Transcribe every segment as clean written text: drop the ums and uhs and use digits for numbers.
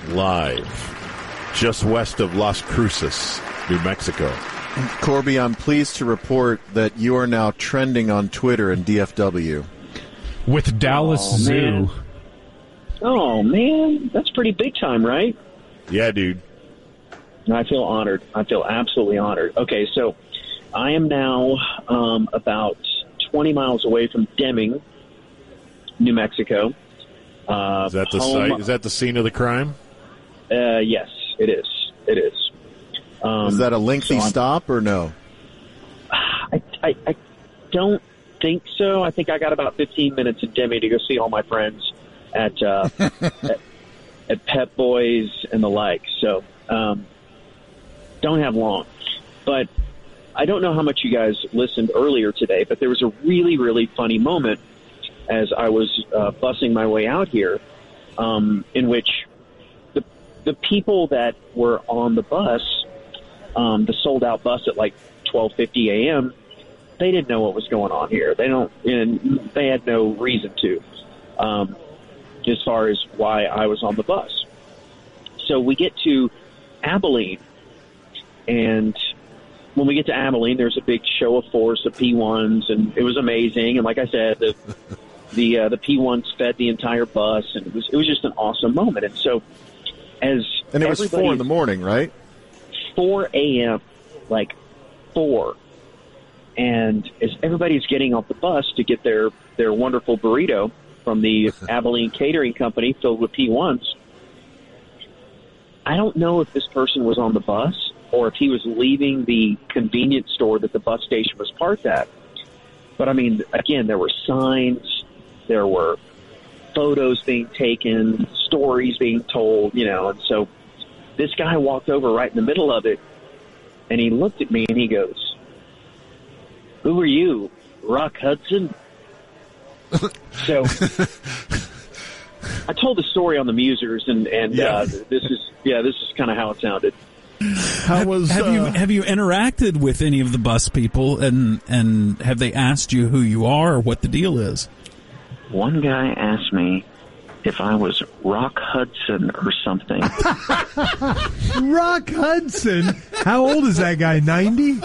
live just west of Las Cruces, New Mexico. Corby, I'm pleased to report that you are now trending on Twitter in DFW. With Dallas Zoo. Man. Oh, man. That's pretty big time, right? Yeah, dude. I feel honored. I feel absolutely honored. Okay, so I am now about 20 miles away from Deming, New Mexico. Is that the site? Is that the scene of the crime? Yes, it is. It is. Is that a lengthy stop or no? I don't think so. I think I got about 15 minutes in Deming to go see all my friends at Pep Boys and the like. So don't have long. But I don't know how much you guys listened earlier today, but there was a really, really funny moment as I was bussing my way out here, in which the people that were on the bus, the sold-out bus at like 12:50 a.m., they didn't know what was going on here. They had no reason to, as far as why I was on the bus. So we get to Abilene, and when we get to Abilene, there's a big show of force of P1s, and it was amazing. And like I said, the P1s fed the entire bus, and it was just an awesome moment. And so, and it was 4 in the morning, right? 4 a.m., like 4. And as everybody's getting off the bus to get their wonderful burrito from the Abilene Catering Company filled with P1s, I don't know if this person was on the bus or if he was leaving the convenience store that the bus station was parked at. But, I mean, again, there were signs, there were photos being taken, stories being told, and so this guy walked over right in the middle of it, and he looked at me and he goes, "Who are you, Rock Hudson?" So I told the story on the Musers, and this is kind of how it sounded. Have you interacted with any of the bus people, and have they asked you who you are or what the deal is? One guy asked me if I was Rock Hudson or something. Rock Hudson? How old is that guy, 90?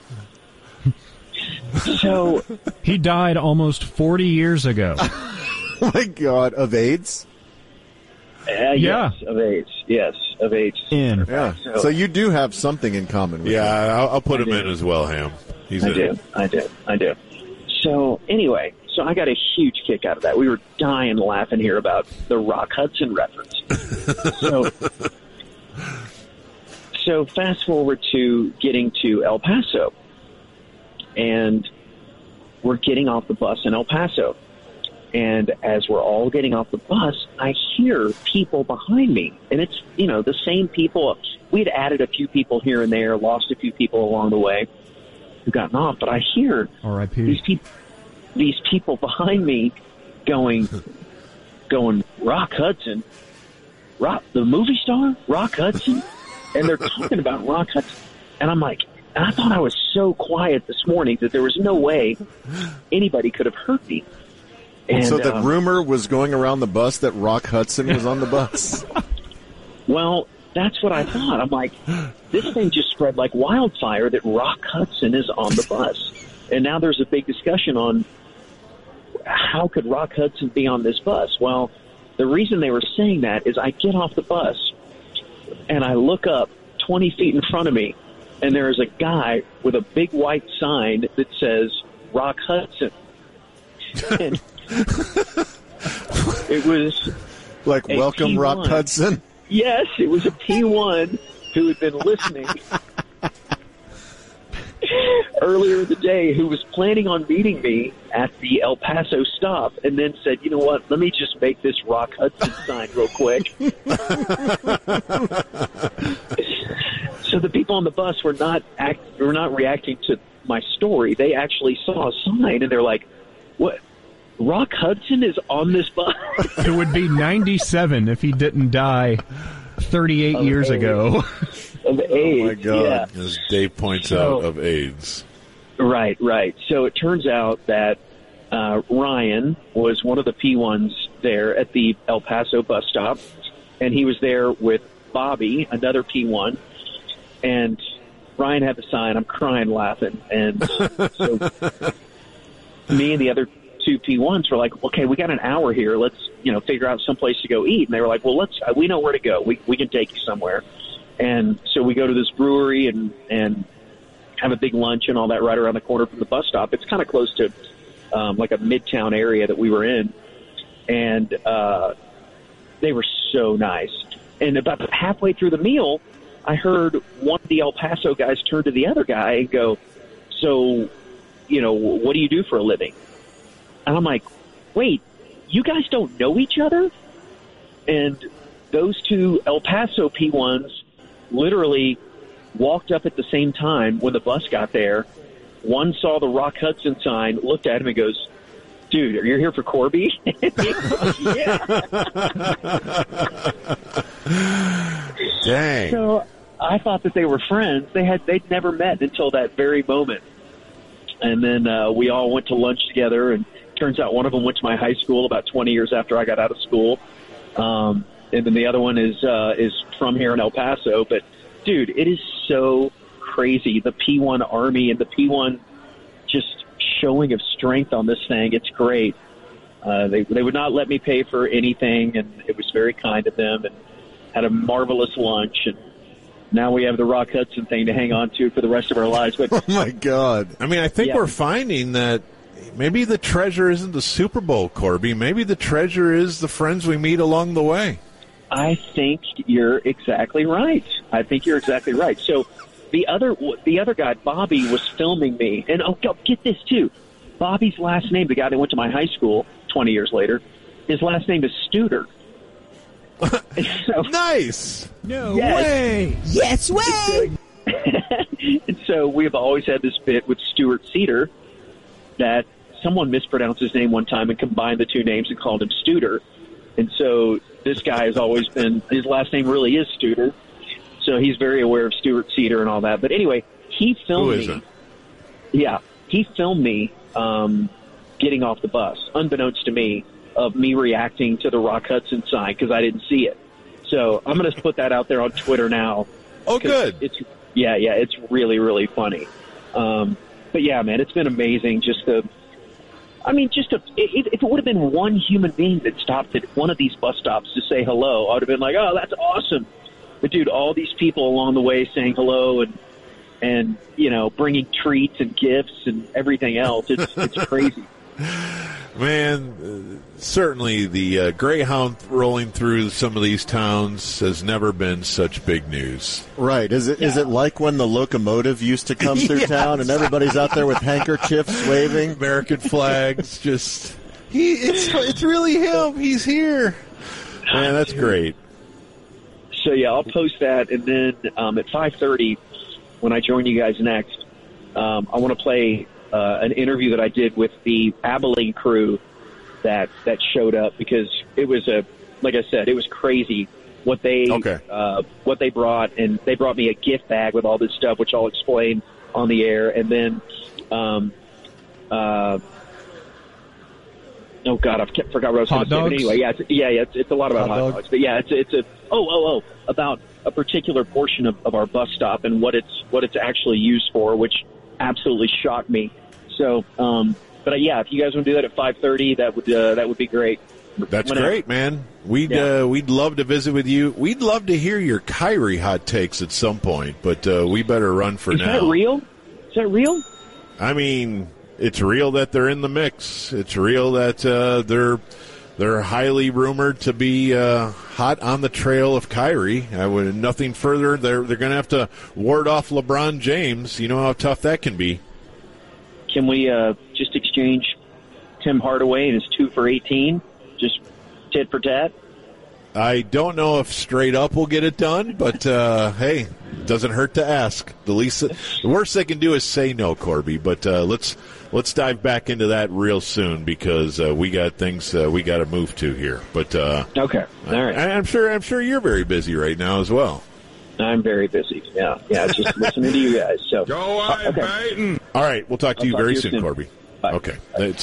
So he died almost 40 years ago. Oh, my God. Of AIDS? Yes, of AIDS. Yes, of AIDS. Yeah. So you do have something in common with him. I'll put him in as well, Ham. I do. So anyway, I got a huge kick out of that. We were dying laughing here about the Rock Hudson reference. So fast forward to getting to El Paso. And we're getting off the bus in El Paso. And as we're all getting off the bus, I hear people behind me. And it's, the same people. We'd added a few people here and there, lost a few people along the way who've gotten off. But I hear these people behind me going, Rock Hudson? The movie star? Rock Hudson? And they're talking about Rock Hudson. And I'm like, and I thought I was so quiet this morning that there was no way anybody could have heard me. And, so the rumor was going around the bus that Rock Hudson was on the bus? Well, that's what I thought. I'm like, this thing just spread like wildfire that Rock Hudson is on the bus. And now there's a big discussion on how could Rock Hudson be on this bus? Well, the reason they were saying that is I get off the bus and I look up 20 feet in front of me, and there is a guy with a big white sign that says Rock Hudson. And it was like, welcome, P1. Rock Hudson? Yes, it was a P1 who had been listening earlier in the day, who was planning on meeting me at the El Paso stop, and then said, you know what, let me just make this Rock Hudson sign real quick. So the people on the bus were not reacting to my story. They actually saw a sign, and they're like, what? Rock Hudson is on this bus? It would be 97 if he didn't die 38 years ago. Of AIDS. Oh, my God. Yeah. As Dave points out, of AIDS. Right. So it turns out that Ryan was one of the P1s there at the El Paso bus stop. and he was there with Bobby, another P1, and Ryan had the sign. I'm crying laughing, and so me and the other two P1s were like, okay, we got an hour here. Let's, figure out some place to go eat. And they were like, well, we know where to go. We can take you somewhere. And so we go to this brewery and have a big lunch and all that right around the corner from the bus stop. It's kind of close to like a midtown area that we were in. And they were so nice. And about halfway through the meal, I heard one of the El Paso guys turn to the other guy and go, so, what do you do for a living? And I'm like, wait, you guys don't know each other? And those two El Paso P1s literally walked up at the same time when the bus got there. One saw the Rock Hudson sign, looked at him and goes, dude, are you here for Corby? Yeah. Dang. So I thought that they were friends. They'd never met until that very moment. And then we all went to lunch together, and turns out one of them went to my high school about 20 years after I got out of school. And then the other one is from here in El Paso. But, dude, it is so crazy, the P1 Army and the P1 just showing of strength on this thing. It's great. They would not let me pay for anything, and it was very kind of them, and had a marvelous lunch. And now we have the Rock Hudson thing to hang on to for the rest of our lives. But oh, my God. I mean, I think we're finding that maybe the treasure isn't the Super Bowl, Corby. Maybe the treasure is the friends we meet along the way. I think you're exactly right. So the other guy, Bobby, was filming me. And, get this, too. Bobby's last name, the guy that went to my high school 20 years later, his last name is Studer. So, nice. No way. Yes way. And so we've always had this bit with Stuart Cedar that someone mispronounced his name one time and combined the two names and called him Studer. And so this guy has always been, his last name really is Studer. So he's very aware of Stuart Cedar and all that. But anyway, he filmed me. Yeah, he filmed me getting off the bus, unbeknownst to me, of me reacting to the Rock Hudson sign because I didn't see it. So I'm going to put that out there on Twitter now. Oh, good. It's really, really funny. But yeah, man, it's been amazing. If it would have been one human being that stopped at one of these bus stops to say hello, I would have been like, oh, that's awesome. But dude, all these people along the way saying hello and bringing treats and gifts and everything else, it's crazy. Man, certainly the Greyhound rolling through some of these towns has never been such big news. Right. Is it like when the locomotive used to come through town and everybody's out there with handkerchiefs waving? American flags, it's really him. He's here. Man, that's great. So, yeah, I'll post that. And then at 5:30, when I join you guys next, I want to play an interview that I did with the Abilene crew that showed up, because it was like I said, it was crazy what they brought, and they brought me a gift bag with all this stuff, which I'll explain on the air. And then, oh God, I forgot what I was going to say. But anyway, it's a lot about hot dogs. But yeah, it's about a particular portion of our bus stop and what it's actually used for, which absolutely shocked me. So, but yeah, if you guys want to do that at 5:30, that would be great. That's great, man. We'd love to visit with you. We'd love to hear your Kyrie hot takes at some point, but we better run for now. Is that real? Is that real? I mean, it's real that they're in the mix. It's real that they're highly rumored to be hot on the trail of Kyrie. Nothing further. They're going to have to ward off LeBron James. You know how tough that can be. Can we just exchange Tim Hardaway and his 2 for 18? Just tit for tat? I don't know if straight up will get it done, but hey, it doesn't hurt to ask. The worst they can do is say no, Corby. But let's dive back into that real soon, because we got things we got to move to here. But okay, all right. I'm sure you're very busy right now as well. I'm very busy. Yeah, just listening to you guys. So go on, Peyton. All right, we'll talk to you very soon, Corby. Bye. Okay.